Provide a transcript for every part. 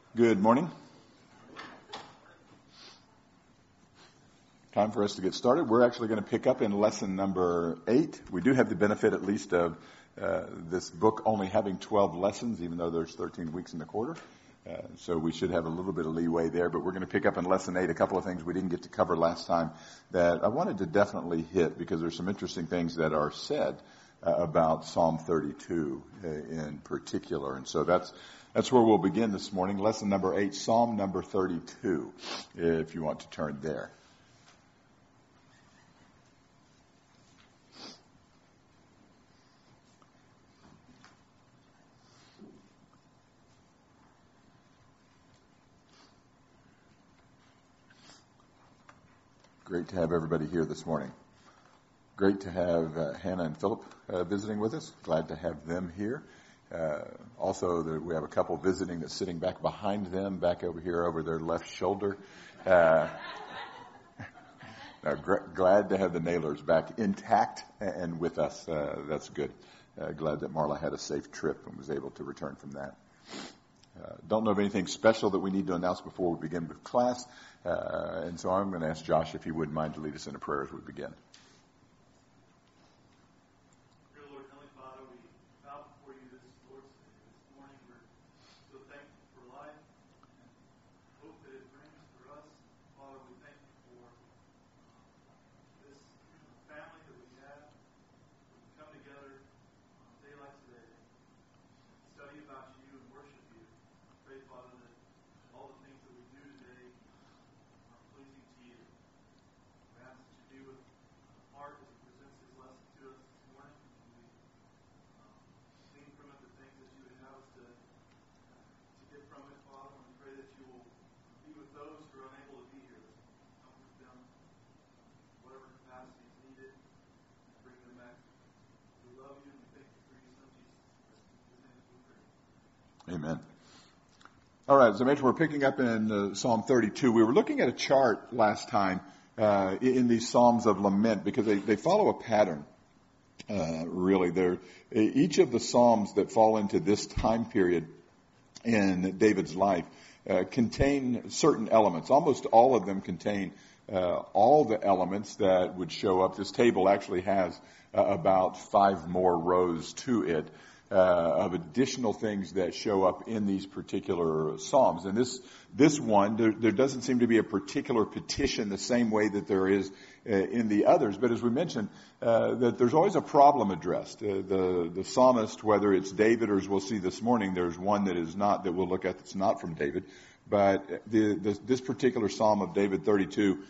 Good morning. Time for us to get started. We're actually going to pick up in lesson number 8. We do have the benefit at least of this book only having 12 lessons, even though there's 13 weeks in the quarter. So we should have a little bit of leeway there, but we're going to pick up in lesson 8 a couple of things we didn't get to cover last time that I wanted to definitely hit because there's some interesting things that are said about Psalm 32 in particular. And so that's where we'll begin this morning. Lesson number 8, Psalm number 32, if you want to turn there. Great to have everybody here this morning. Great to have Hannah and Philip visiting with us. Glad to have them here. Also, we have a couple visiting that's sitting back behind them, back over here over their left shoulder. Glad to have the Nailers back intact and with us. That's good. Glad that Marla had a safe trip and was able to return from that. Don't know of anything special that we need to announce before we begin with class. And so I'm going to ask Josh if he wouldn't mind to lead us in a prayer as we begin. Dear Lord, Heavenly Father, we bow before you this morning. We're so thankful for life and hope that it brings for us. Father, we thank you for this family that we have. We can come together on a day like today, study about you and worship you. Pray, Father, that all the things that we do today are pleasing to you. We ask that you be with Mark as he presents his lesson to us this morning. We glean from it the things that you would have us to get from it, Father. And we pray that you will be with those who are unable to be here this morning. Comfort them, whatever capacity is needed, and bring them back. We love you and we thank you for your son, Jesus. In his name we pray. Amen. All right, as I mentioned, we're picking up in Psalm 32. We were looking at a chart last time in these Psalms of Lament because they follow a pattern, really. Each of the Psalms that fall into this time period in David's life contain certain elements. Almost all of them contain all the elements that would show up. This table actually has about 5 more rows to it. Of additional things that show up in these particular Psalms. And this one, there doesn't seem to be a particular petition the same way that there is in the others. But as we mentioned, that there's always a problem addressed. The psalmist, whether it's David or as we'll see this morning, there's one that we'll look at that's not from David. But this particular Psalm of David 32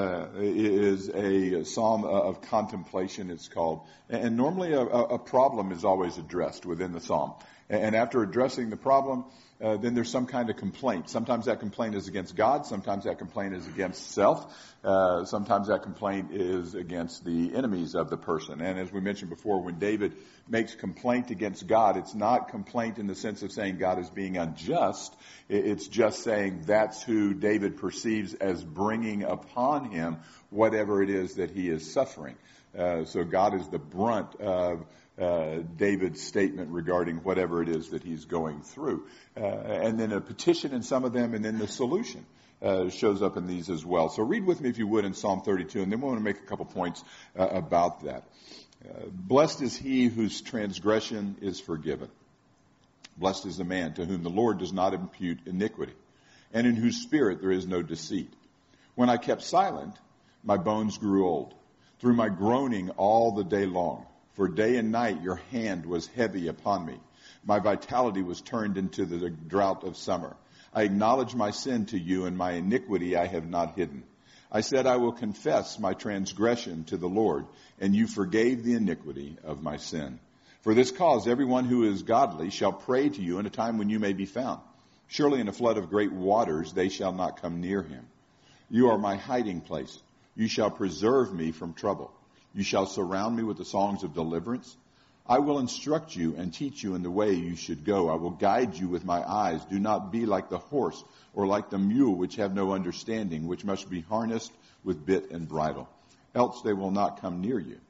is a psalm of contemplation, it's called. And normally a problem is always addressed within the psalm. And after addressing the problem, then there's some kind of complaint. Sometimes that complaint is against God. Sometimes that complaint is against self. Sometimes that complaint is against the enemies of the person. And as we mentioned before, when David makes complaint against God, it's not complaint in the sense of saying God is being unjust. It's just saying that's who David perceives as bringing upon him whatever it is that he is suffering. So God is the brunt of David's statement regarding whatever it is that he's going through. And then a petition in some of them, and then the solution shows up in these as well. So read with me, if you would, in Psalm 32, and then we want to make a couple points about that. Blessed is he whose transgression is forgiven. Blessed is the man to whom the Lord does not impute iniquity, and in whose spirit there is no deceit. When I kept silent, my bones grew old, through my groaning all the day long. For day and night your hand was heavy upon me. My vitality was turned into the drought of summer. I acknowledge my sin to you, and my iniquity I have not hidden. I said, I will confess my transgression to the Lord, and you forgave the iniquity of my sin. For this cause everyone who is godly shall pray to you in a time when you may be found. Surely in a flood of great waters they shall not come near him. You are my hiding place. You shall preserve me from trouble. You shall surround me with the songs of deliverance. I will instruct you and teach you in the way you should go. I will guide you with my eyes. Do not be like the horse or like the mule, which have no understanding, which must be harnessed with bit and bridle. Else they will not come near you.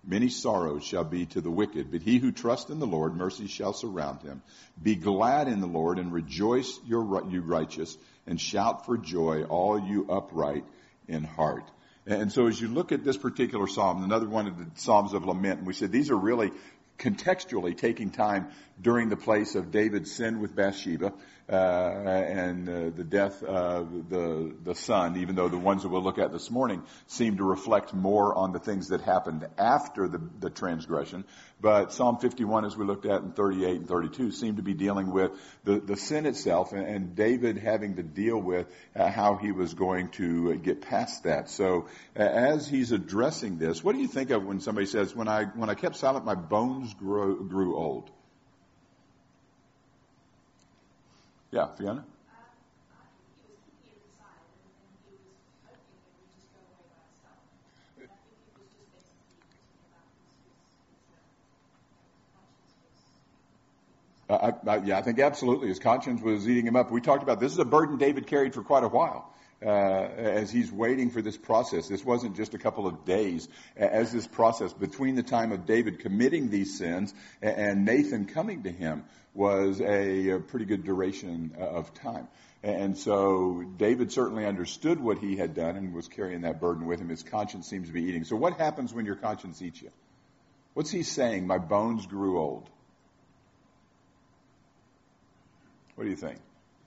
Many sorrows shall be to the wicked, but he who trusts in the Lord, mercy shall surround him. Be glad in the Lord and rejoice, you righteous, and shout for joy, all you upright in heart. And so as you look at this particular psalm, another one of the Psalms of Lament, and we said these are really contextually taking time during the place of David's sin with Bathsheba and the death of the son, even though the ones that we'll look at this morning seem to reflect more on the things that happened after the transgression. But Psalm 51, as we looked at in 38 and 32, seem to be dealing with the sin itself and David having to deal with how he was going to get past that. So as he's addressing this, what do you think of when somebody says, when I kept silent, my bones grew old? Yeah, Fiona? I think absolutely. His conscience was eating him up. We talked about this is a burden David carried for quite a while as he's waiting for this process. This wasn't just a couple of days. As this process between the time of David committing these sins and Nathan coming to him was a pretty good duration of time. And so David certainly understood what he had done and was carrying that burden with him. His conscience seems to be eating. So what happens when your conscience eats you? What's he saying? My bones grew old. What do you think?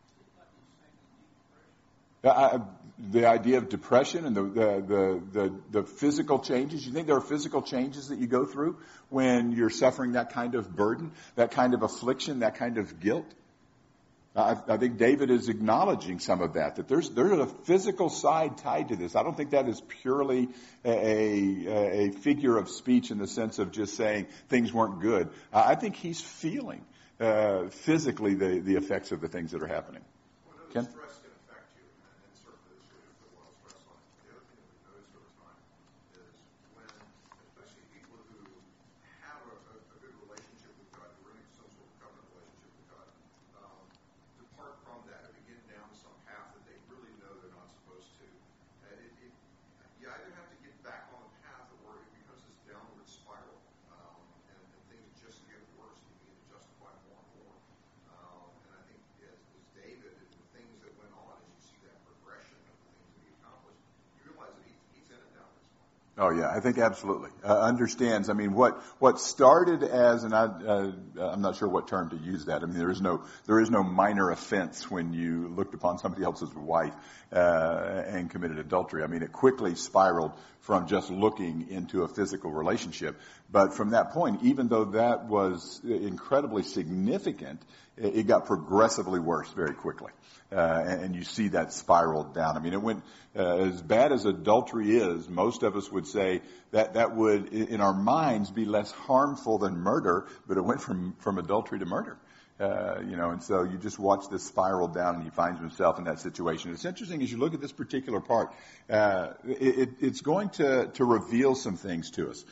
The idea of depression and the physical changes. You think there are physical changes that you go through when you're suffering that kind of burden, that kind of affliction, that kind of guilt? I think David is acknowledging some of that there's a physical side tied to this. I don't think that is purely a figure of speech in the sense of just saying things weren't good. I think he's feeling physically the effects of the things that are happening. Ken? Stress can affect you, and certainly this would put a lot of stress on it. The other thing that we notice over time is when, especially people who have a good relationship with God, who are in some sort of covenant relationship with God, depart from that and begin down some path that they really know they're not supposed to. You either have to get back on the path or it becomes this downward spiral, and things just get worse. You begin to justify more and more. And I think as David and the things that went on, as you see that progression of the things that he accomplished, you realize that he's in a downward spiral. Oh yeah, I think absolutely understands. I mean, what started as, and I'm not sure what term to use that. I mean, there is no minor offense when you looked upon somebody else's wife and committed adultery. I mean, it quickly spiraled from just looking into a physical relationship. But from that point, even though that was incredibly significant, it got progressively worse very quickly. And you see that spiraled down. I mean, it went as bad as adultery is. Most of us would say that would, in our minds, be less harmful than murder, but it went from adultery to murder. And so you just watch this spiral down, and he finds himself in that situation. It's interesting as you look at this particular part. It's going to reveal some things to us.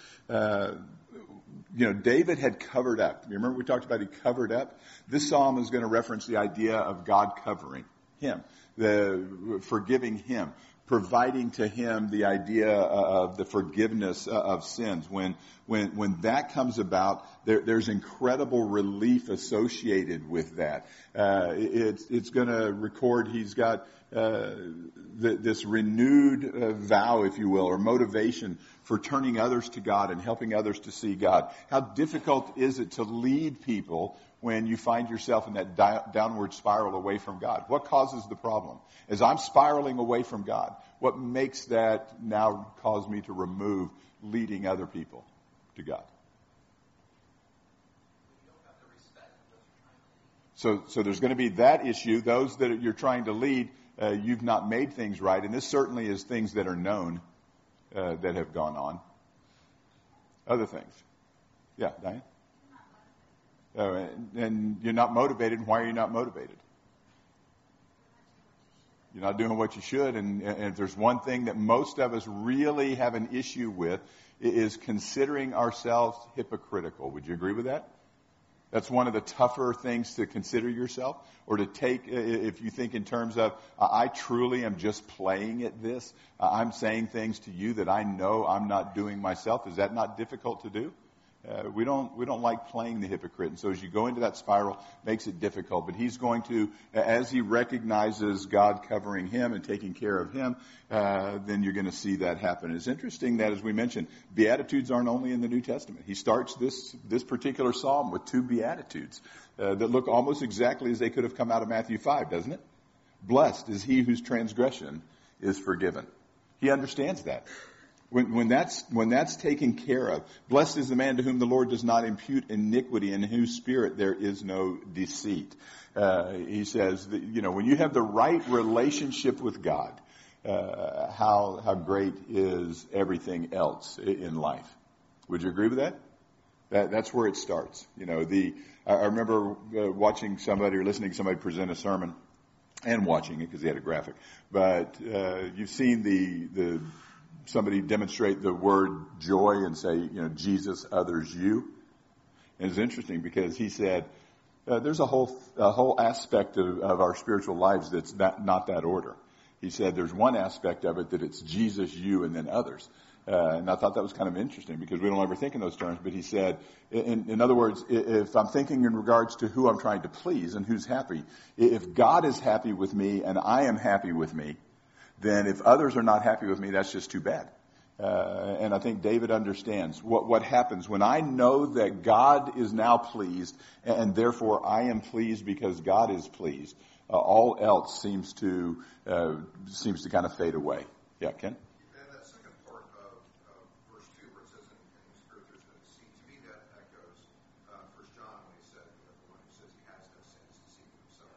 David had covered up. You remember we talked about he covered up? This psalm is going to reference the idea of God covering him, forgiving him, providing to him the idea of the forgiveness of sins. When that comes about, there's incredible relief associated with that. It's going to record he's got this renewed vow, if you will, or motivation for turning others to God and helping others to see God. How difficult is it to lead people when you find yourself in that downward spiral away from God? What causes the problem? As I'm spiraling away from God, what makes that now cause me to remove leading other people to God? So there's going to be that issue. Those that you're trying to lead, you've not made things right. And this certainly is things that are known that have gone on. Other things. Yeah, Diane? And you're not motivated. Why are you not motivated? You're not doing what you should. And if there's one thing that most of us really have an issue with, is considering ourselves hypocritical. Would you agree with that? That's one of the tougher things to consider yourself, or to take, if you think in terms of, I truly am just playing at this. I'm saying things to you that I know I'm not doing myself. Is that not difficult to do? We don't like playing the hypocrite. And so as you go into that spiral, it makes it difficult. But he's going to, as he recognizes God covering him and taking care of him, then you're going to see that happen. It's interesting that, as we mentioned, Beatitudes aren't only in the New Testament. He starts this particular psalm with 2 Beatitudes that look almost exactly as they could have come out of Matthew 5, doesn't it? Blessed is he whose transgression is forgiven. He understands that. When that's taken care of, blessed is the man to whom the Lord does not impute iniquity, and in whose spirit there is no deceit. He says that, when you have the right relationship with God, how great is everything else in life. Would you agree with that? That's where it starts. I remember watching somebody or listening to somebody present a sermon, and watching it because he had a graphic. But you've seen somebody demonstrate the word joy and say, Jesus, others, you. And it's interesting because he said, there's a whole aspect of our spiritual lives that's not that order. He said there's one aspect of it that it's Jesus, you, and then others. And I thought that was kind of interesting because we don't ever think in those terms. But he said, in other words, if I'm thinking in regards to who I'm trying to please and who's happy, if God is happy with me and I am happy with me, then if others are not happy with me, that's just too bad. And I think David understands what happens when I know that God is now pleased, and therefore I am pleased because God is pleased. All else seems to kind of fade away. Yeah, Ken? And that second part of verse 2, where it says, in the spirit there's no deceit, to me that echoes 1 John when he said, the one who says he has no sin is deceiving himself.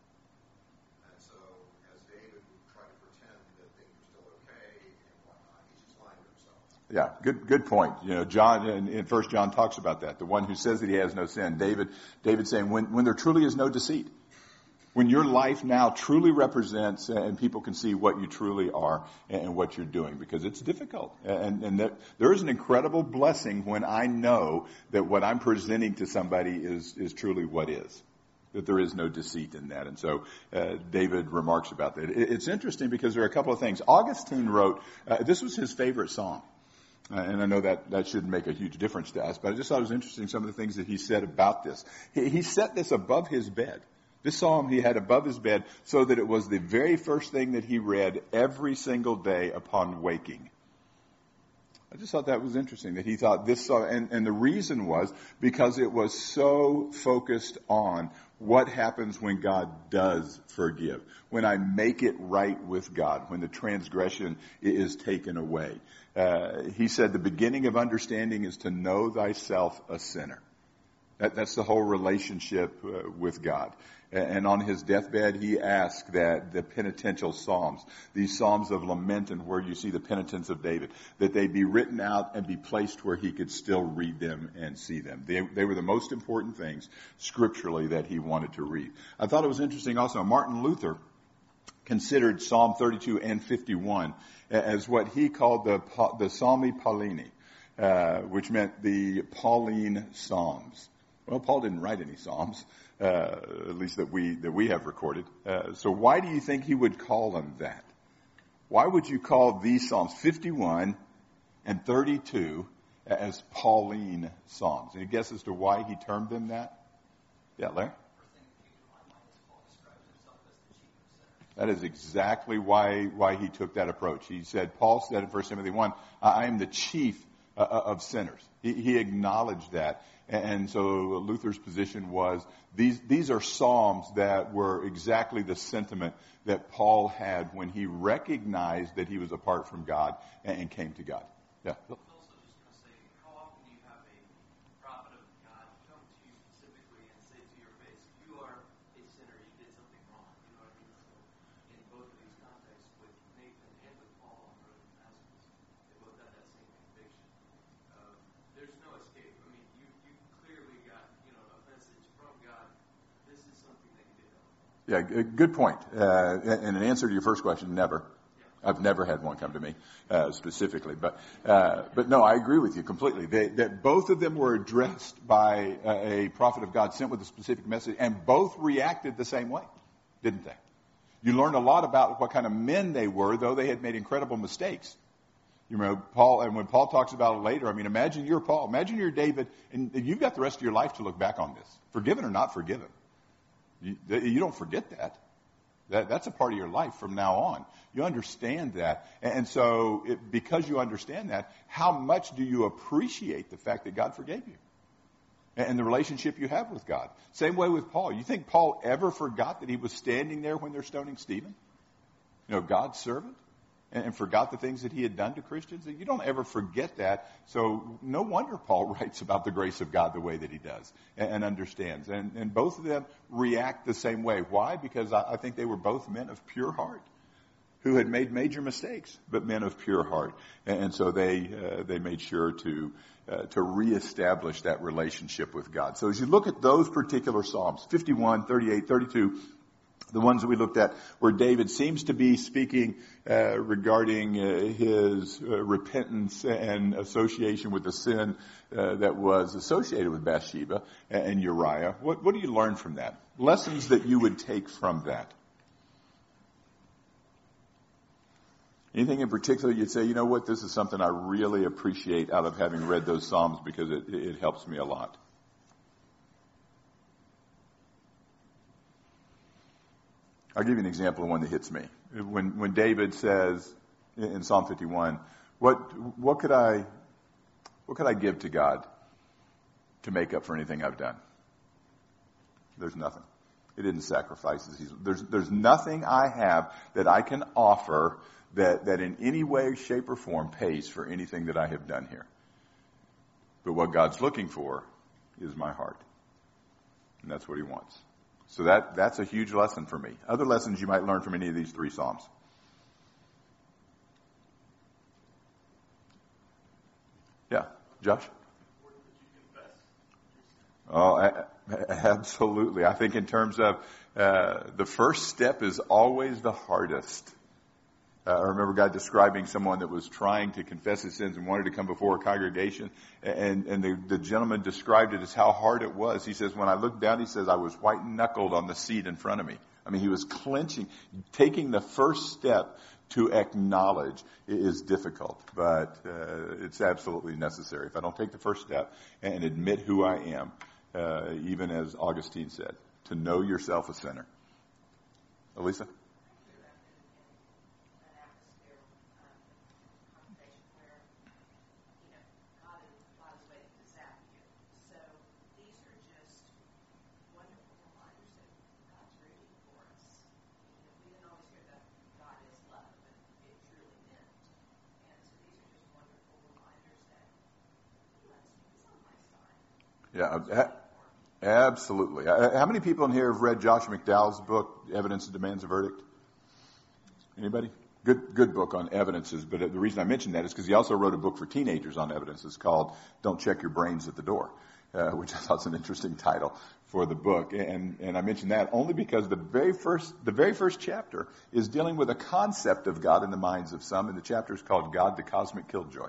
And so, as David would try to pretend that things are still okay and whatnot, he's just lying to himself. Yeah, good point. John in 1 John talks about that. The one who says that he has no sin. David saying when there truly is no deceit. When your life now truly represents, and people can see what you truly are and what you're doing, because it's difficult. And there is an incredible blessing when I know that what I'm presenting to somebody is truly what is. That there is no deceit in that. And so David remarks about that. It's interesting because there are a couple of things. Augustine wrote, this was his favorite song. And I know that shouldn't make a huge difference to us, but I just thought it was interesting some of the things that he said about this. He set this above his bed. This psalm he had above his bed so that it was the very first thing that he read every single day upon waking. I just thought that was interesting that he thought this psalm, and the reason was because it was so focused on what happens when God does forgive, when I make it right with God, when the transgression is taken away. He said the beginning of understanding is to know thyself a sinner. That's the whole relationship with God. And on his deathbed, he asked that the penitential psalms, these psalms of lament and where you see the penitence of David, that they be written out and be placed where he could still read them and see them. They were the most important things scripturally that he wanted to read. I thought it was interesting also, Martin Luther considered Psalm 32 and 51 as what he called the Psalmi Paulini, which meant the Pauline Psalms. Well, Paul didn't write any Psalms, at least that we have recorded. So why do you think he would call them that? Why would you call these Psalms 51 and 32 as Pauline Psalms? Any guess as to why he termed them that? Yeah, Larry? That is exactly why he took that approach. He said, Paul said in 1 Timothy 1, I am the chief of sinners. He acknowledged that. And so Luther's position was these are psalms that were exactly the sentiment that Paul had when he recognized that he was apart from God and came to God. Yeah. I was also just going to say, how often do you have a prophet of God come to you specifically and say to your face, you are a sinner, you did something wrong. You know what I mean? So in both of these contexts, with Nathan and with Paul on the road to Damascus, they both had that same conviction. There's no escape. I mean, you clearly got, a message from God. This is something that you did. Yeah, good point. And an answer to your first question, never. I've never had one come to me specifically, but no, I agree with you completely. That both of them were addressed by a prophet of God sent with a specific message, and both reacted the same way, didn't they? You learned a lot about what kind of men they were, though they had made incredible mistakes. You know, Paul, and when Paul talks about it later, I mean, imagine you're Paul, imagine you're David, and you've got the rest of your life to look back on this, forgiven or not forgiven. You don't forget that. That's a part of your life from now on. You understand that. And so because you understand that, how much do you appreciate the fact that God forgave you? And the relationship you have with God. Same way with Paul. You think Paul ever forgot that he was standing there when they're stoning Stephen? You know, God's servant? And forgot the things that he had done to Christians? You don't ever forget that. So no wonder Paul writes about the grace of God the way that he does and understands. And both of them react the same way. Why? Because I think they were both men of pure heart who had made major mistakes, but men of pure heart. And so they made sure to reestablish that relationship with God. So as you look at those particular Psalms, 51, 38, 32, the ones that we looked at where David seems to be speaking regarding his repentance and association with the sin that was associated with Bathsheba and Uriah. What do you learn from that? Lessons that you would take from that? Anything in particular you'd say, you know what, this is something I really appreciate out of having read those Psalms because it helps me a lot? I'll give you an example of one that hits me. When David says in Psalm 51, what could I give to God to make up for anything I've done? There's nothing. He didn't sacrifice. There's nothing I have that I can offer that in any way, shape, or form pays for anything that I have done here. But what God's looking for is my heart. And that's what he wants. So that's a huge lesson for me. Other lessons you might learn from any of these three Psalms. Yeah, Josh? Oh, absolutely. I think in terms of the first step is always the hardest. I remember God describing someone that was trying to confess his sins and wanted to come before a congregation. And the gentleman described it as how hard it was. He says, when I looked down, he says, I was white-knuckled on the seat in front of me. I mean, he was clenching. Taking the first step to acknowledge is difficult, but it's absolutely necessary. If I don't take the first step and admit who I am, even as Augustine said, to know yourself a sinner. Elisa? Yeah, absolutely. How many people in here have read Josh McDowell's book, Evidence That Demands a Verdict? Anybody? Good book on evidences, but the reason I mentioned that is because he also wrote a book for teenagers on evidences called Don't Check Your Brains at the Door, which I thought was an interesting title for the book. And I mentioned that only because the very first chapter is dealing with a concept of God in the minds of some, and the chapter is called God, the Cosmic Killjoy.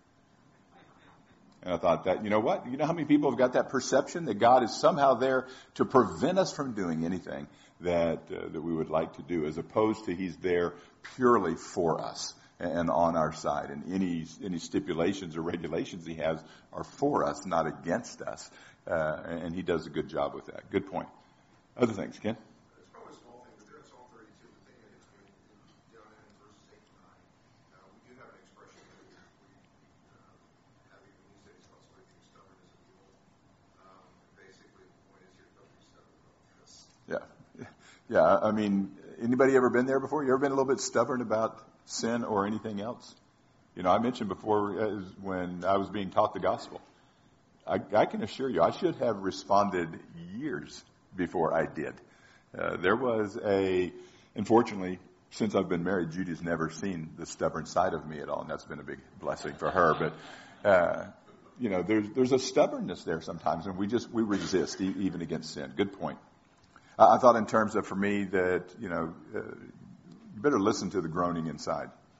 And I thought that, you know what? You know how many people have got that perception that God is somehow there to prevent us from doing anything that we would like to do, as opposed to he's there purely for us and on our side. And any stipulations or regulations he has are for us, not against us. And he does a good job with that. Good point. Other things, Ken? It's probably a small thing, but there in Psalm 32, the thing that hits me down in verses 8 and 9, we do have an expression that we have even these days called sort of being stubborn as a mule. Basically, the point is you're supposed to be stubborn about this. Yeah. Yeah, I mean, anybody ever been there before? You ever been a little bit stubborn about sin or anything else? You know, I mentioned before when I was being taught the gospel. I can assure you, I should have responded years before I did. There was unfortunately, since I've been married, Judy's never seen the stubborn side of me at all, and that's been a big blessing for her. But, you know, there's a stubbornness there sometimes, and we resist even against sin. Good point. I thought in terms of, for me, that, you know, you better listen to the groaning inside.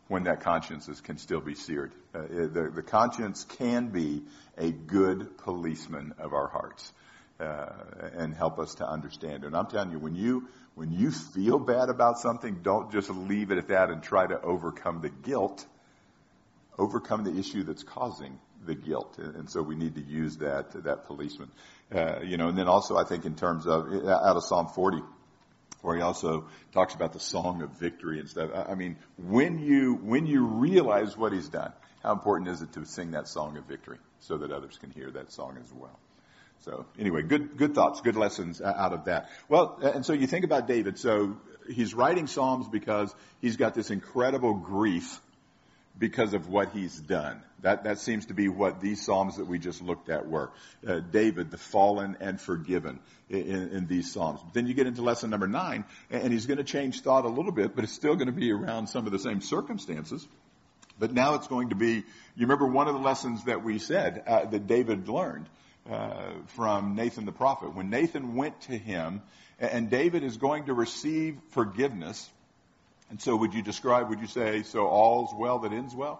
when that conscience can still be seared. The conscience can be a good policeman of our hearts and help us to understand. And I'm telling you, when you feel bad about something, don't just leave it at that and try to overcome the guilt. Overcome the issue that's causing the guilt. And so we need to use that policeman. And then also I think in terms of, out of Psalm 40, where he also talks about the song of victory and stuff. I mean, when you realize what he's done, how important is it to sing that song of victory so that others can hear that song as well? So anyway, good thoughts, good lessons out of that. Well, and so you think about David. So he's writing Psalms because he's got this incredible grief because of what he's done. That seems to be what these Psalms that we just looked at were. David, the fallen and forgiven in these Psalms. But then you get into lesson number 9, and he's going to change thought a little bit, but it's still going to be around some of the same circumstances. But now it's going to be, you remember one of the lessons that we said that David learned from Nathan the prophet. When Nathan went to him, and David is going to receive forgiveness. And so would you say, so all's well that ends well?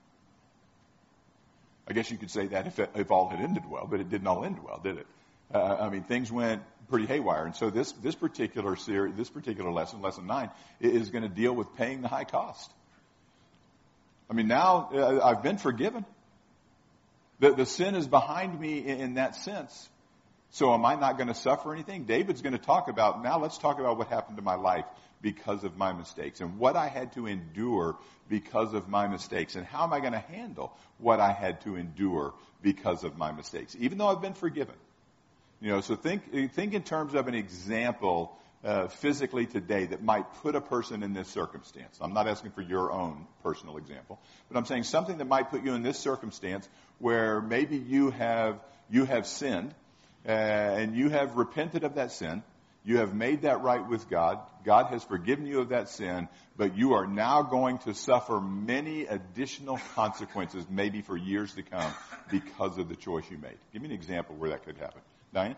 I guess you could say that if all had ended well, but it didn't all end well, did it? Things went pretty haywire. And so this particular series, this particular lesson 9, is going to deal with paying the high cost. Now I've been forgiven. The sin is behind me in that sense. So am I not going to suffer anything? David's going to talk about, now let's talk about what happened to my life because of my mistakes and what I had to endure because of my mistakes, and how am I going to handle what I had to endure because of my mistakes, even though I've been forgiven. So think in terms of an example physically today that might put a person in this circumstance. I'm not asking for your own personal example, but I'm saying something that might put you in this circumstance where maybe you have sinned and you have repented of that sin. You have made that right with God. God has forgiven you of that sin, but you are now going to suffer many additional consequences, maybe for years to come, because of the choice you made. Give me an example where that could happen. Diane?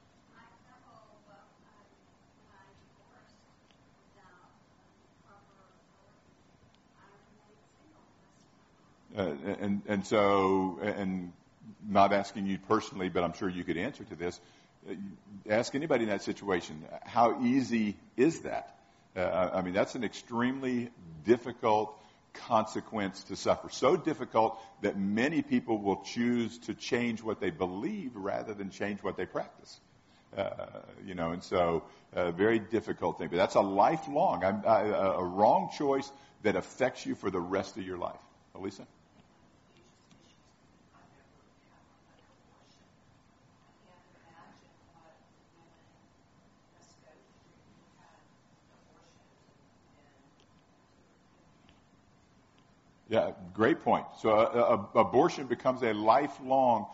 And not asking you personally, but I'm sure you could answer to this. Ask anybody in that situation, how easy is that? That's an extremely difficult consequence to suffer. So difficult that many people will choose to change what they believe rather than change what they practice. And so a very difficult thing. But that's a lifelong, a wrong choice that affects you for the rest of your life. Elisa? Yeah, great point. So abortion becomes a lifelong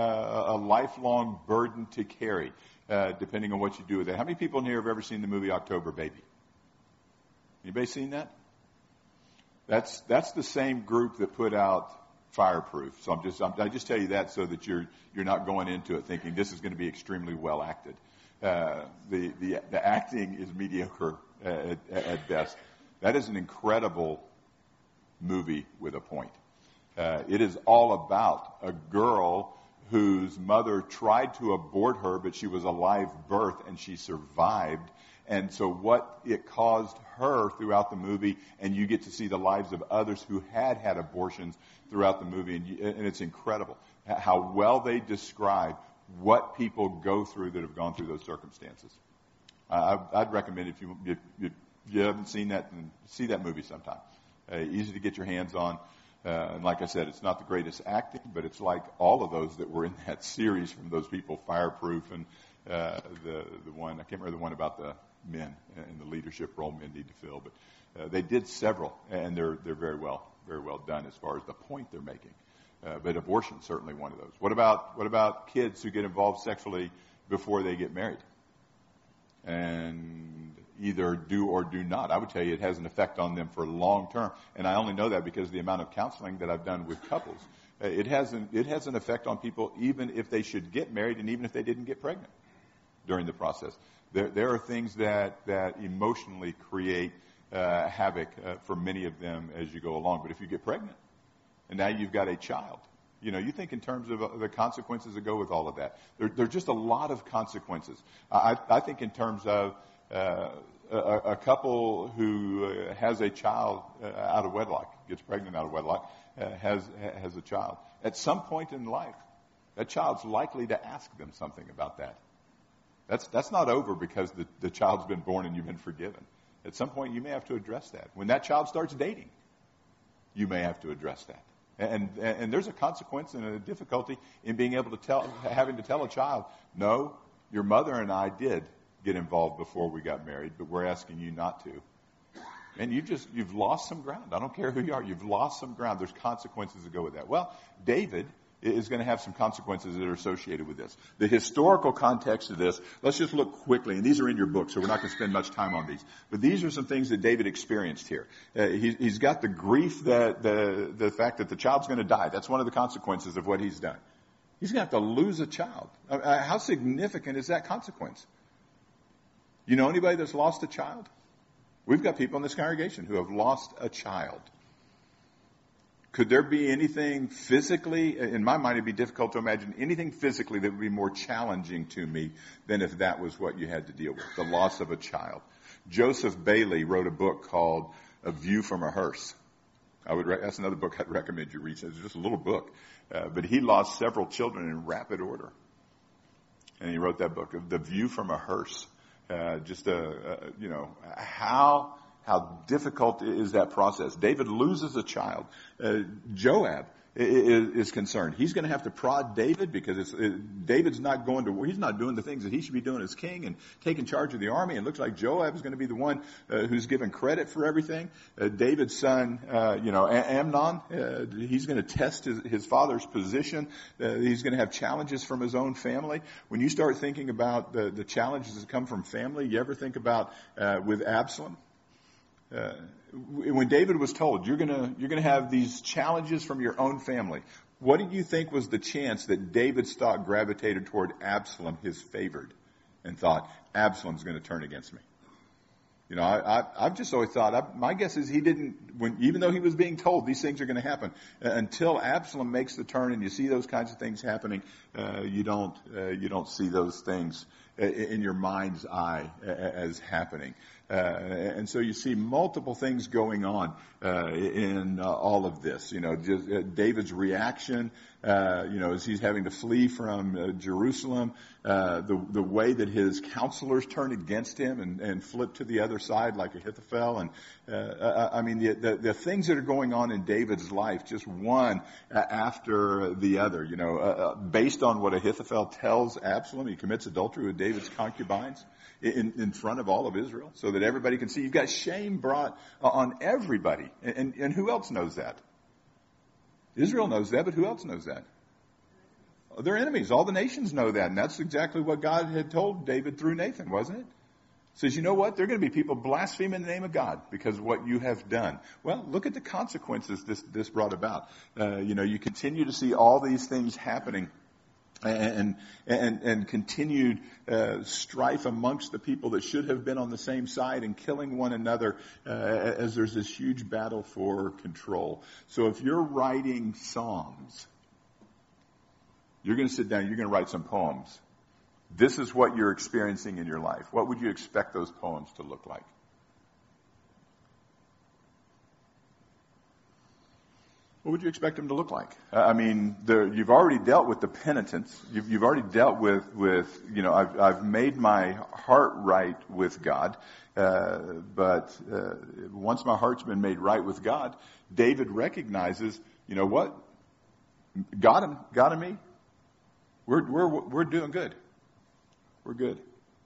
burden to carry, depending on what you do with it. How many people in here have ever seen the movie October Baby? Anybody seen that? That's the same group that put out Fireproof. So I just tell you that so that you're not going into it thinking this is going to be extremely well acted. The acting is mediocre at best. That is an incredible movie with a point. It is all about a girl whose mother tried to abort her, but she was a live birth and she survived. And so what it caused her throughout the movie, and you get to see the lives of others who had abortions throughout the movie, and it's incredible how well they describe what people go through that have gone through those circumstances. I'd recommend if you haven't seen that, see that movie sometime. Easy to get your hands on. And like I said, it's not the greatest acting, but it's like all of those that were in that series from those people, Fireproof, and the one, I can't remember the one about the men and the leadership role men need to fill, but they did several, and they're very well done as far as the point they're making. But abortion certainly one of those. What about kids who get involved sexually before they get married? And either do or do not. I would tell you it has an effect on them for long term. And I only know that because of the amount of counseling that I've done with couples. It has an effect on people even if they should get married and even if they didn't get pregnant during the process. There are things that emotionally create havoc for many of them as you go along. But if you get pregnant, and now you've got a child, you think in terms of the consequences that go with all of that. There are just a lot of consequences. I think in terms of a couple who has a child out of wedlock, gets pregnant out of wedlock, has a child. At some point in life, that child's likely to ask them something about that. That's not over because the child's been born and you've been forgiven. At some point, you may have to address that. When that child starts dating, you may have to address that. And there's a consequence and a difficulty in being able to having to tell a child, no, your mother and I did get involved before we got married, but we're asking you not to. And you've lost some ground. I don't care who you are. You've lost some ground. There's consequences that go with that. Well, David is going to have some consequences that are associated with this. The historical context of this, let's just look quickly, and these are in your book, so we're not going to spend much time on these. But these are some things that David experienced here. He's got the grief, the fact that the child's going to die. That's one of the consequences of what he's done. He's going to have to lose a child. How significant is that consequence? You know anybody that's lost a child? We've got people in this congregation who have lost a child. Could there be anything physically, in my mind it'd be difficult to imagine anything physically that would be more challenging to me than if that was what you had to deal with, the loss of a child. Joseph Bailey wrote a book called A View from a Hearse. That's another book I'd recommend you read. It's just a little book. But he lost several children in rapid order. And he wrote that book, The View from a Hearse. How difficult is that process? David loses a child. Joab is concerned. He's going to have to prod David because David's not going to. He's not doing the things that he should be doing as king and taking charge of the army. It looks like Joab is going to be the one who's given credit for everything. David's son, Amnon, he's going to test his father's position. He's going to have challenges from his own family. When you start thinking about the challenges that come from family, you ever think about with Absalom? When David was told, you're gonna have these challenges from your own family, what do you think was the chance that David's thought gravitated toward Absalom, his favored, and thought, Absalom's going to turn against me? I've just always thought, my guess is he didn't, even though he was being told these things are going to happen, until Absalom makes the turn and you see those kinds of things happening, you don't see those things in your mind's eye as happening. And so you see multiple things going on in all of this. Just David's reaction, as he's having to flee from Jerusalem, the way that his counselors turn against him and flip to the other side like Ahithophel. And the things that are going on in David's life, just one after the other. Based on what Ahithophel tells Absalom, he commits adultery with David's concubines in front of all of Israel so that everybody can see. You've got shame brought on everybody. And who else knows that? Israel knows that, but who else knows that? Their enemies. All the nations know that. And that's exactly what God had told David through Nathan, wasn't it? Says, you know what? There are going to be people blaspheming the name of God because of what you have done. Well, look at the consequences this brought about. You continue to see all these things happening. And continued strife amongst the people that should have been on the same side and killing one another as there's this huge battle for control. So if you're writing Psalms, you're going to sit down, you're going to write some poems. This is what you're experiencing in your life. What would you expect those poems to look like? What would you expect them to look like? You've already dealt with the penitence. You've already dealt with I've made my heart right with God. But once my heart's been made right with God, David recognizes, you know what? God and me, we're doing good. We're good.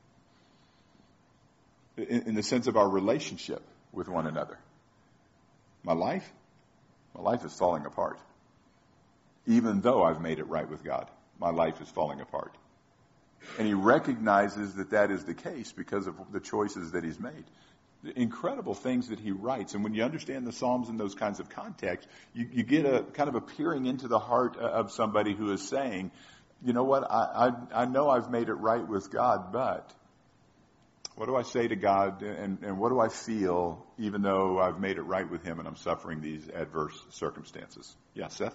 In the sense of our relationship with one another. My life is falling apart. Even though I've made it right with God, my life is falling apart. And he recognizes that is the case because of the choices that he's made. The incredible things that he writes. And when you understand the Psalms in those kinds of contexts, you get a kind of a peering into the heart of somebody who is saying, you know what, I know I've made it right with God, but What do I say to God, and what do I feel even though I've made it right with him and I'm suffering these adverse circumstances? Yeah, Seth?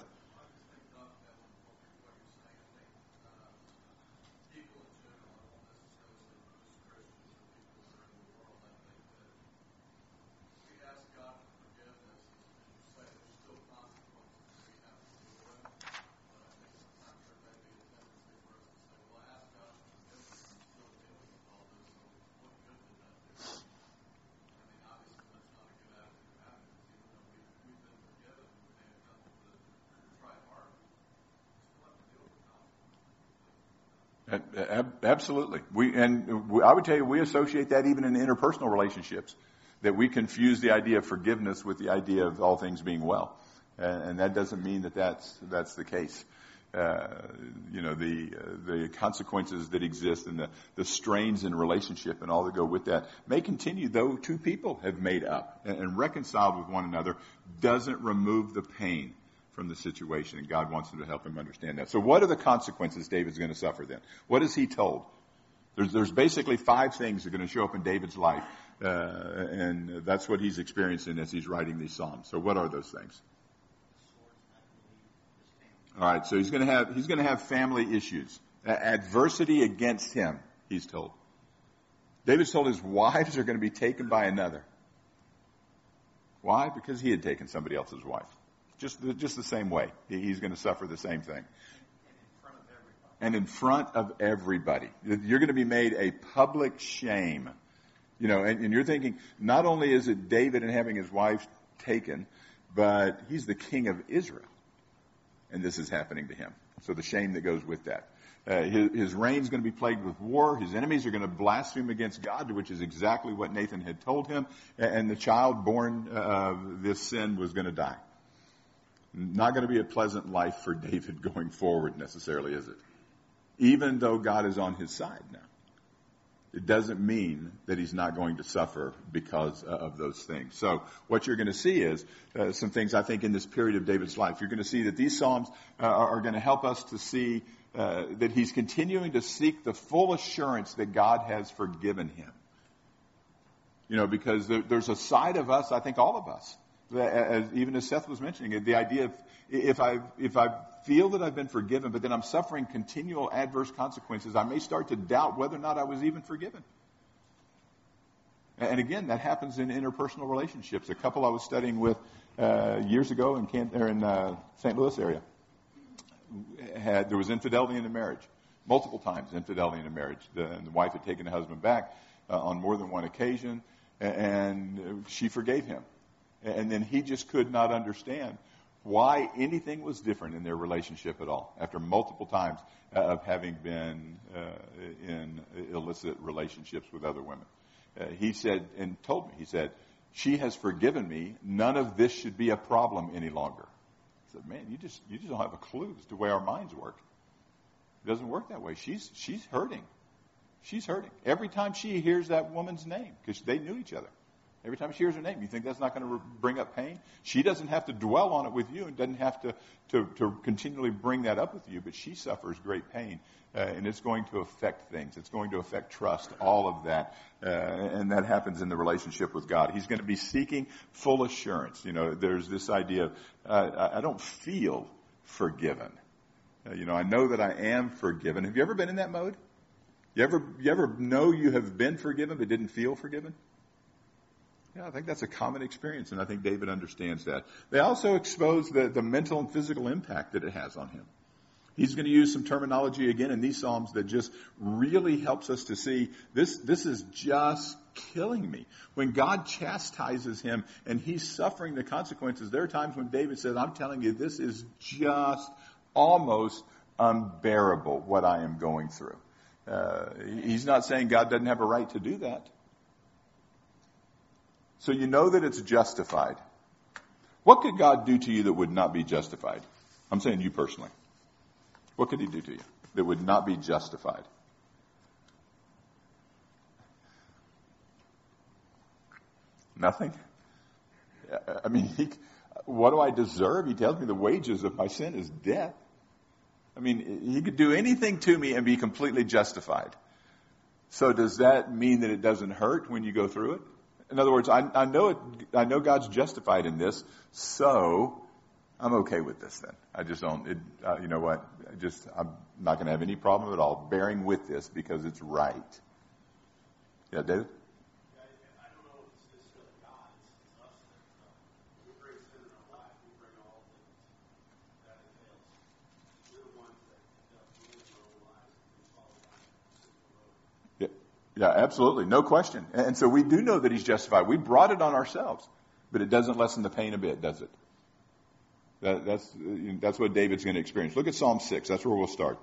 Absolutely. I would tell you, we associate that even in interpersonal relationships, that we confuse the idea of forgiveness with the idea of all things being well. And that doesn't mean that that's the case. The consequences that exist and the strains in relationship and all that go with that may continue, though two people have made up and reconciled with one another, doesn't remove the pain from the situation, and God wants them to help him understand that. So what are the consequences David's going to suffer then? What is he told? There's basically 5 things that are going to show up in David's life, and that's what he's experiencing as he's writing these Psalms. So what are those things? All right, so he's going to have family issues, adversity against him, he's told. David's told his wives are going to be taken by another. Why? Because he had taken somebody else's wife. Just the same way. He's going to suffer the same thing. And in front of everybody. You're going to be made a public shame. And you're thinking, not only is it David and having his wife taken, but he's the king of Israel. And this is happening to him. So the shame that goes with that. His reign's going to be plagued with war. His enemies are going to blaspheme against God, which is exactly what Nathan had told him. And the child born of this sin was going to die. Not going to be a pleasant life for David going forward necessarily, is it? Even though God is on his side now. It doesn't mean that he's not going to suffer because of those things. So what you're going to see is some things, I think, in this period of David's life. You're going to see that these Psalms are going to help us to see that he's continuing to seek the full assurance that God has forgiven him. Because there's a side of us, I think all of us, even as Seth was mentioning, the idea of if I feel that I've been forgiven, but then I'm suffering continual adverse consequences, I may start to doubt whether or not I was even forgiven. And again, that happens in interpersonal relationships. A couple I was studying with years ago in St. Louis area, there was infidelity in the marriage, multiple times infidelity in the marriage. The wife had taken the husband back on more than one occasion, and she forgave him. And then he just could not understand why anything was different in their relationship at all after multiple times of having been in illicit relationships with other women. He said, and told me, he said, she has forgiven me. None of this should be a problem any longer. I said, man, you just don't have a clue as to the way our minds work. It doesn't work that way. She's hurting. She's hurting. Every time she hears that woman's name, because they knew each other. Every time she hears her name, you think that's not going to bring up pain? She doesn't have to dwell on it with you and doesn't have to continually bring that up with you, but she suffers great pain, and it's going to affect things. It's going to affect trust, all of that, and that happens in the relationship with God. He's going to be seeking full assurance. There's this idea of, I don't feel forgiven. I know that I am forgiven. Have you ever been in that mode? You ever know you have been forgiven but didn't feel forgiven? Yeah, I think that's a common experience, and I think David understands that. They also expose the mental and physical impact that it has on him. He's going to use some terminology again in these Psalms that just really helps us to see this is just killing me. When God chastises him and he's suffering the consequences, there are times when David says, I'm telling you, this is just almost unbearable what I am going through. He's not saying God doesn't have a right to do that. So you know that it's justified. What could God do to you that would not be justified? I'm saying you personally. What could he do to you that would not be justified? Nothing? I mean, what do I deserve? He tells me the wages of my sin is death. I mean, he could do anything to me and be completely justified. So does that mean that it doesn't hurt when you go through it? In other words, I know God's justified in this, so I'm okay with this then. I just don't, you know what, I'm not going to have any problem at all bearing with this because it's right. Yeah, David? I don't know if it's necessarily God, it's us that we bring sin in our life, we bring all that entails. We're the ones that live our own lives and we follow down the sinful road. Yeah, absolutely. No question. And so we do know that he's justified. We brought it on ourselves, but it doesn't lessen the pain a bit, does it? That's what David's going to experience. Look at Psalm 6. That's where we'll start.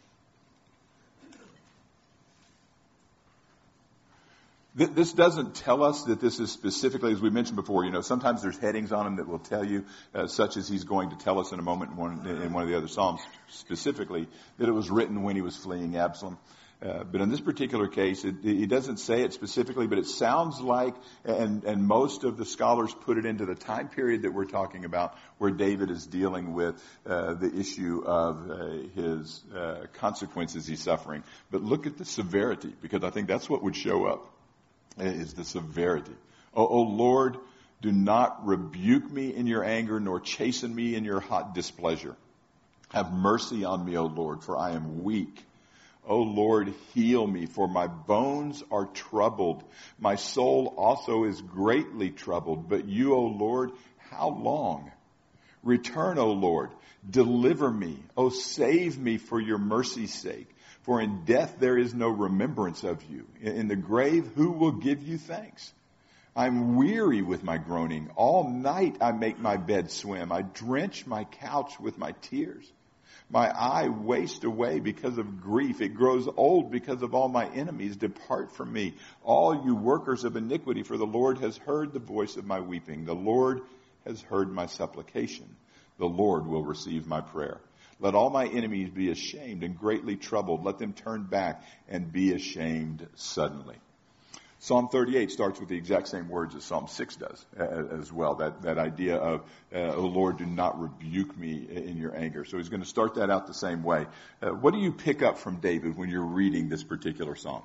This doesn't tell us that this is specifically, as we mentioned before, sometimes there's headings on them that will tell you, such as he's going to tell us in a moment in one of the other Psalms specifically, that it was written when he was fleeing Absalom. But in this particular case, he doesn't say it specifically, but it sounds like, and most of the scholars put it into the time period that we're talking about, where David is dealing with the issue of his consequences he's suffering. But look at the severity, because I think that's what would show up, is the severity. O Lord, do not rebuke me in your anger, nor chasten me in your hot displeasure. Have mercy on me, O Lord, for I am weak. O Lord, heal me, for my bones are troubled. My soul also is greatly troubled. But you, O Lord, how long? Return, O Lord, deliver me. O save me for your mercy's sake. For in death there is no remembrance of you. In the grave, who will give you thanks? I'm weary with my groaning. All night I make my bed swim. I drench my couch with my tears. My eye wastes away because of grief. It grows old because of all my enemies. Depart from me, all you workers of iniquity, for the Lord has heard the voice of my weeping. The Lord has heard my supplication. The Lord will receive my prayer. Let all my enemies be ashamed and greatly troubled. Let them turn back and be ashamed suddenly. Psalm 38 starts with the exact same words as Psalm 6 does as well. That idea of, O Lord, do not rebuke me in your anger. So he's going to start that out the same way. What do you pick up from David when you're reading this particular psalm?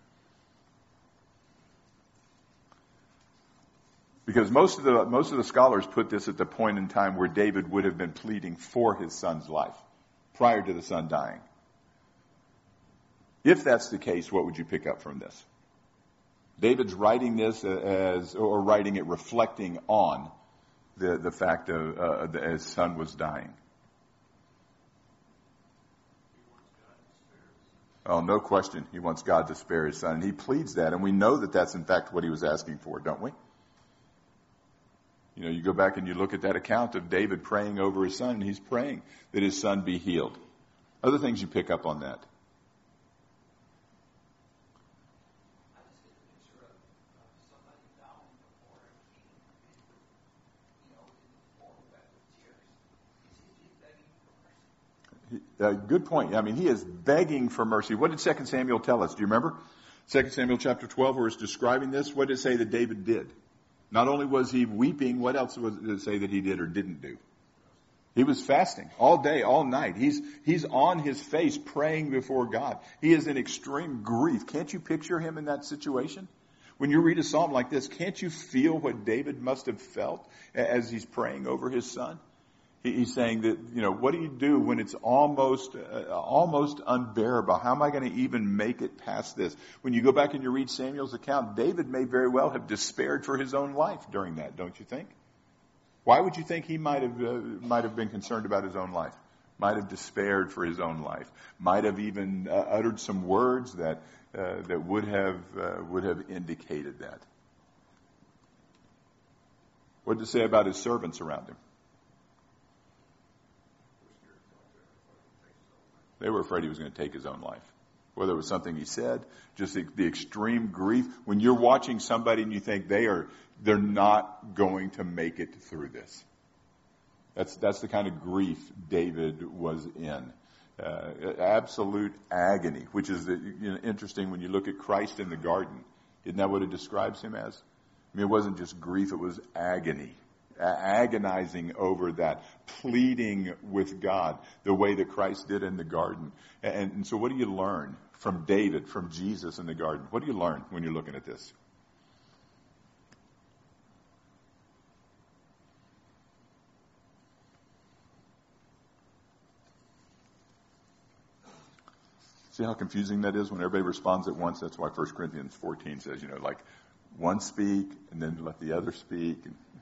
Because most of the scholars put this at the point in time where David would have been pleading for his son's life, prior to the son dying. If that's the case, what would you pick up from this? David's writing this writing it reflecting on the fact of his son was dying. Oh, no question. He wants God to spare his son. And he pleads that. And we know that that's in fact what he was asking for, don't we? You go back and you look at that account of David praying over his son, and he's praying that his son be healed. Other things you pick up on that. Good point. I mean, he is begging for mercy. What did 2 Samuel tell us? Do you remember? 2 Samuel chapter 12, where it's describing this, what did it say that David did? Not only was he weeping, what else did it say that he did or didn't do? He was fasting all day, all night. He's on his face praying before God. He is in extreme grief. Can't you picture him in that situation? When you read a psalm like this, can't you feel what David must have felt as he's praying over his son? He's saying that, what do you do when it's almost unbearable? How am I going to even make it past this? When you go back and you read Samuel's account, David may very well have despaired for his own life during that, don't you think? Why would you think he might have been concerned about his own life? Might have despaired for his own life? Might have even uttered some words that would have indicated that? What did it say about his servants around him? They were afraid he was going to take his own life. Whether it was something he said, just the extreme grief. When you're watching somebody and you think they're not going to make it through this. That's the kind of grief David was in. Absolute agony, which is interesting when you look at Christ in the garden. Isn't that what it describes him as? I mean, it wasn't just grief, it was agony. Agonizing over that, pleading with God the way that Christ did in the garden. And so what do you learn from David, from Jesus in the garden? What do you learn when you're looking at this? See how confusing that is when everybody responds at once? That's why 1 Corinthians 14 says, like one speak and then let the other speak.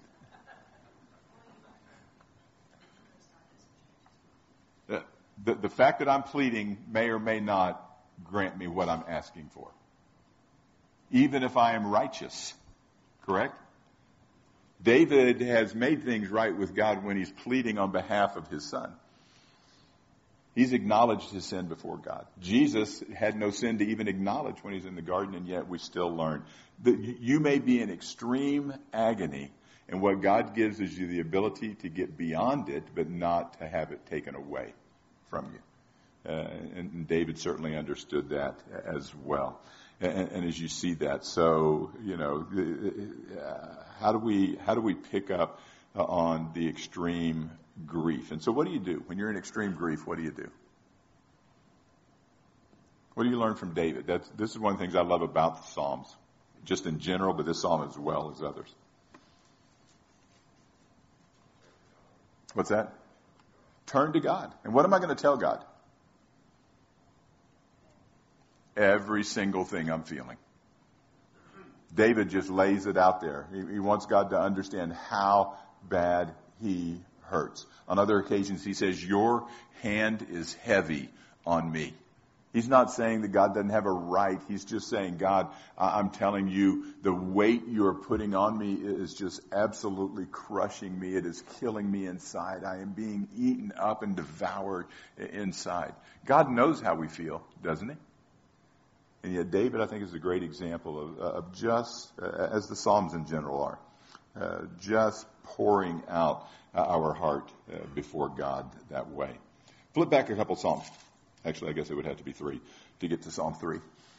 The fact that I'm pleading may or may not grant me what I'm asking for, even if I am righteous. Correct? David has made things right with God when he's pleading on behalf of his son. He's acknowledged his sin before God. Jesus had no sin to even acknowledge when he's in the garden, and yet we still learn that you may be in extreme agony, and what God gives is you the ability to get beyond it, but not to have it taken away from you. And David certainly understood that as well. And as you see that, so, how do we pick up on the extreme grief? And so what do you do when you're in extreme grief? What do you do? What do you learn from David? This is one of the things I love about the Psalms, just in general, but this Psalm as well as others. What's that? Turn to God. And what am I going to tell God? Every single thing I'm feeling. David just lays it out there. He wants God to understand how bad he hurts. On other occasions, he says, your hand is heavy on me. He's not saying that God doesn't have a right. He's just saying, God, I'm telling you, the weight you're putting on me is just absolutely crushing me. It is killing me inside. I am being eaten up and devoured inside. God knows how we feel, doesn't he? And yet David, I think, is a great example of just, as the Psalms in general are, just pouring out our heart before God that way. Flip back a couple Psalms. Actually, I guess it would have to be 3 to get to Psalm 3.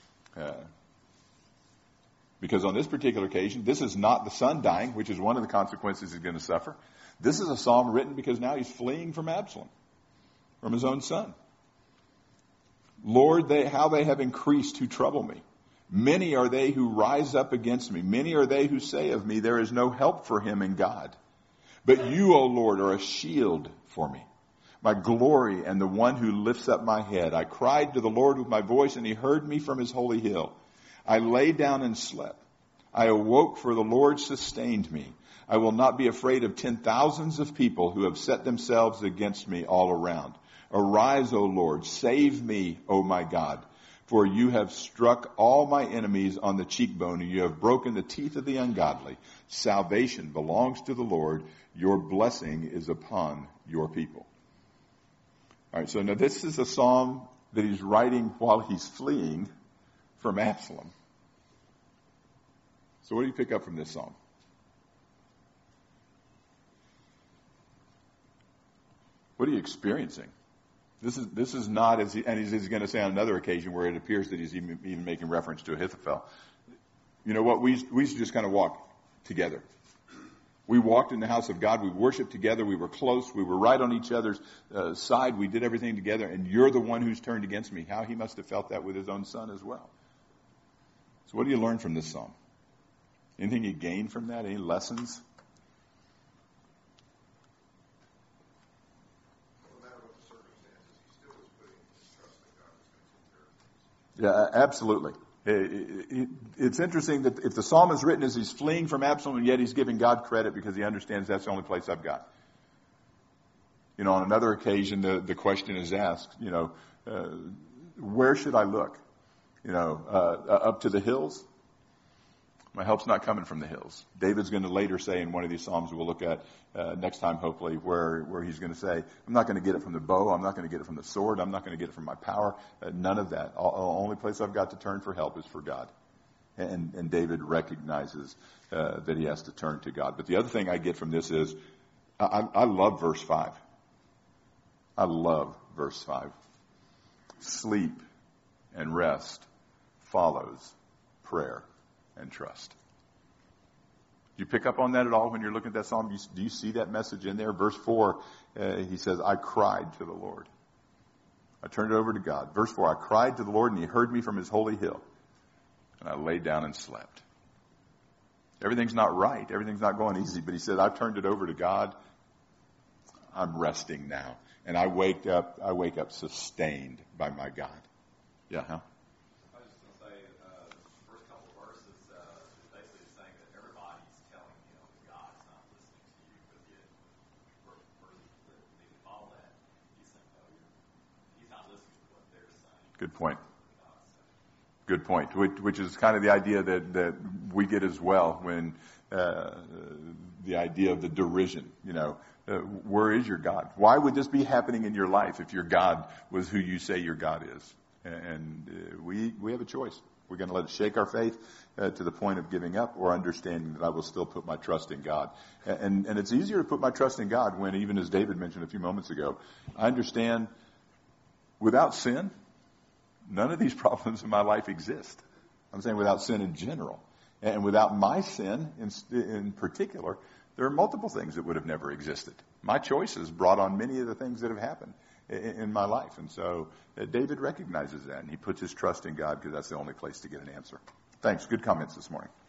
Because on this particular occasion, this is not the son dying, which is one of the consequences he's going to suffer. This is a psalm written because now he's fleeing from Absalom, from his own son. Lord, how they have increased who trouble me. Many are they who rise up against me. Many are they who say of me, there is no help for him in God. But you, O Lord, are a shield for me, my glory and the one who lifts up my head. I cried to the Lord with my voice, and he heard me from his holy hill. I lay down and slept. I awoke, for the Lord sustained me. I will not be afraid of 10,000s of people who have set themselves against me all around. Arise, O Lord, save me, O my God. For you have struck all my enemies on the cheekbone, and you have broken the teeth of the ungodly. Salvation belongs to the Lord. Your blessing is upon your people. All right, so now this is a psalm that he's writing while he's fleeing from Absalom. So what do you pick up from this psalm? What are you experiencing? This is not, and he's going to say on another occasion where it appears that he's even making reference to Ahithophel. You know what? We used to just kind of walk together. We walked in the house of God. We worshiped together. We were close. We were right on each other's side. We did everything together. And you're the one who's turned against me. How he must have felt that with his own son as well. So what do you learn from this psalm? Anything you gain from that? Any lessons? Yeah, absolutely. It's interesting that if the psalm is written as he's fleeing from Absalom, and yet he's giving God credit because he understands that's the only place I've got. On another occasion, the question is asked, where should I look? Up to the hills? My help's not coming from the hills. David's going to later say in one of these psalms we'll look at next time, hopefully, where he's going to say, I'm not going to get it from the bow. I'm not going to get it from the sword. I'm not going to get it from my power. None of that. The only place I've got to turn for help is for God. And David recognizes that he has to turn to God. But the other thing I get from this is I love verse 5. I love verse 5. Sleep and rest follows prayer and trust. Do you pick up on that at all when you're looking at that psalm? Do you see that message in there? Verse 4, he says, I cried to the Lord. I turned it over to God. Verse 4, I cried to the Lord, and he heard me from his holy hill. And I laid down and slept. Everything's not right. Everything's not going easy. But he said, I've turned it over to God. I'm resting now. And I wake up sustained by my God. Yeah, huh? I was just going to say, the first couple of verses is basically saying that everybody's telling God's not listening to you, but yet verses that maybe follow that, he's saying, he's not listening to what they're saying. Good point. Good point. Which is kind of the idea that we get as well when the idea of the derision, where is your God? Why would this be happening in your life if your God was who you say your God is? And we have a choice. We're going to let it shake our faith to the point of giving up, or understanding that I will still put my trust in God. And it's easier to put my trust in God when, even as David mentioned a few moments ago, I understand without sin, none of these problems in my life exist. I'm saying without sin in general. And without my sin in particular, there are multiple things that would have never existed. My choices brought on many of the things that have happened in my life. And so David recognizes that, and he puts his trust in God because that's the only place to get an answer. Thanks. Good comments this morning.